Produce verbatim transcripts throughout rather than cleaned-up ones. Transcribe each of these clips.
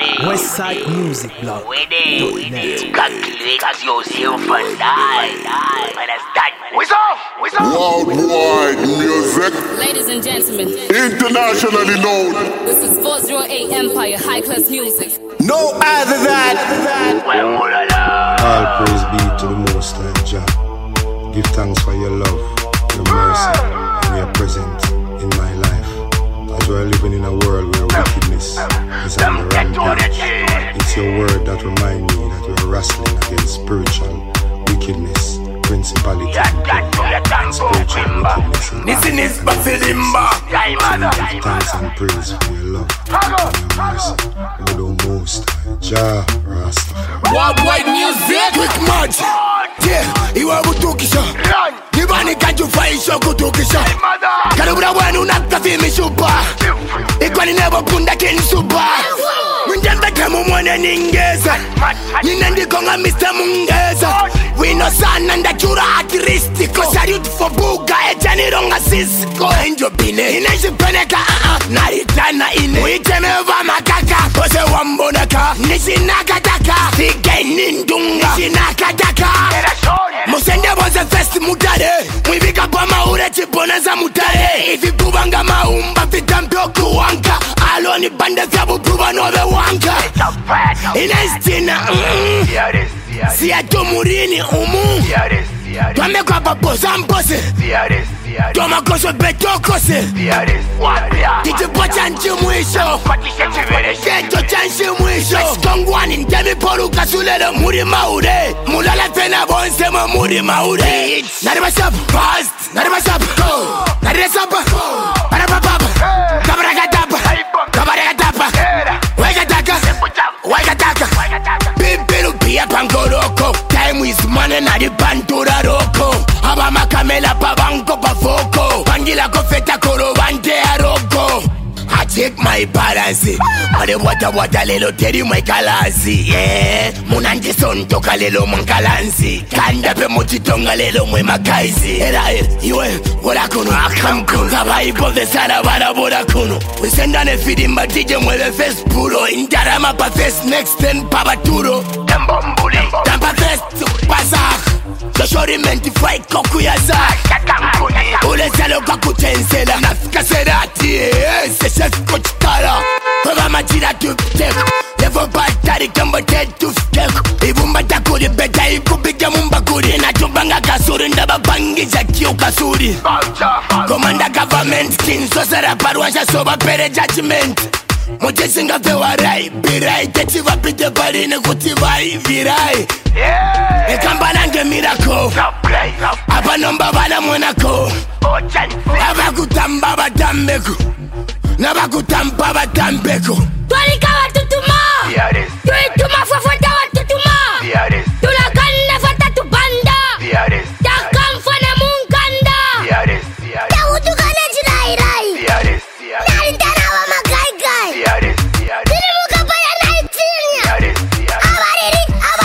Westside Music Blog. Worldwide music, Ladies and gentlemen, internationally known. this is four oh eight Empire High Class Music. No other than All praise be to the Most High Jah. Give thanks for your love, your mercy, and your presence in my life. As we're living in a world where wickedness is on the rampage, it's your word that reminds me that we're wrestling against spiritual wickedness, principality, and spiritual wickedness. Listen is Bafilimba. So we give thanks and praise for your love and your mercy. O the Most High Jah Rastafari. Worldwide music. Quick match. Yeah, iwa kutukisha. Nibani kanjufaisha kutukisha. Karubura wanu nakafimi shupa. Ikwani nebo punda kinsupa. Mundembe kemu mwane ningeza. Ninendikonga mister Mungeza. Wino sana ndachura akiristiko. Salute for buga echanironga sisiko. Enjo bine ineshipeleka uh-uh. Naritana ine uitemeva makaka. Ose wambonaka nishinakataka. Sige nindunga nishinakataka. Musende boze fest mutare. Mwivika pa maure chiboneza mutare. Ifi kubanga maumba vitampio kuwanka. Aloni bande vyabu puba nobe wanka. Inestina mm. Siya tomurini umu. Twame kwa baboza mbose. Toma koso betokose. Kichipo chanchi mwisho. Kecho chanchi mwisho. Kongwani ndemi poru kasulelo muri maure. Mulala fena bonse mo muri maure. Nariba shop fast. Nariba shop go. Nariba shop Parapapapa. Kabarakatapa. Kabarakatapa. Wegataka. Wegataka. Pipiru pia pangoroko. Time is money na di pantura roko. Aba makamela pa banko pa foko. Pangila kofeta koro bante aroko. I take my balance. Ade wata wata lelo teri my kalansi. Yeah, munanji son toka lelo mankalansi. Kanda pe mochitonga lelo mwe makaisi. Era era iwe wala kuno akam kuno. Kaba ipo de sana bana boda kuno. We send on a feeding but D J mwele face puro. Indarama pa face next ten pabaturo. Tambambuli. Tampa face pasak. Shoshori menti fight koku ya zak. Ule salo kaku tensela. Nafika serati. Se chef coach tara. Pava majira tuptek. Levo batari kamba ted tuftek. Ibumba takuri beta ikubike mumbakuri. Na chubanga kasuri ndaba bangi za kiyo kasuri. Komanda government skin. Sosara paruasha soba pere judgment. Moje singa fewa rai. Birai techiva pite parine kutivai virai. Ekamba nange miracle. Apa nomba bana mwenako. Aba kutamba batambeko. Naba kutamba batambeko. Twalika watutuma. Tuituma fafota watutuma. Tulakane fata tubanda. Takamfane munkanda. Tawutukane jinairai. Nalintana wa magai gai. Tilimuka paya naitinya. Abariri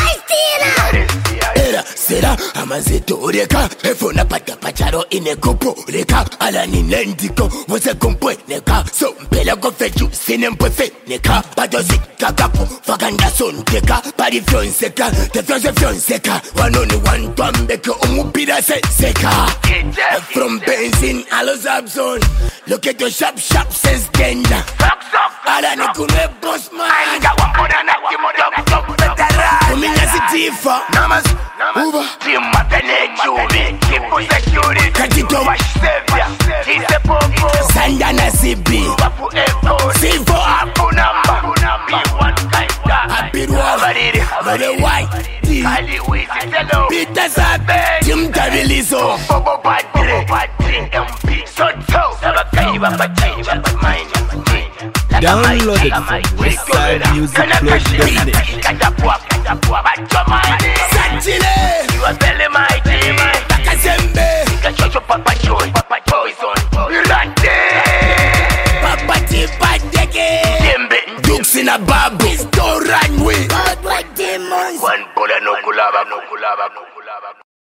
abaistina. Era sera amazeto ureka. Efona pata pacharo inekopo ureka. Ala ni nendiko wose kompwe neka. So mpela kofeju sine mpwefe neka. Pato zika kapo fakanda son teka. Pari fionseka te fionse fionseka. Wanoni wantwambeke umupira se seka. From Benzin alo Zabzon. Look at your sharp sharp sense genda. Ala ni kunwe boss man. Kuminya si tifa Namas Uba Katito Sanda na C B C four Happy Rwanda Mother White Peter Sabe Tim Tabilizo Downloaded from westside music blog dot net. Sanchile You are telling my team Takazembe Papa Joy Papa Poison Irante Papa Tipa Deke Dukes in a babu Don't run with God like demons One bullet no kulaba no kulaba no kulaba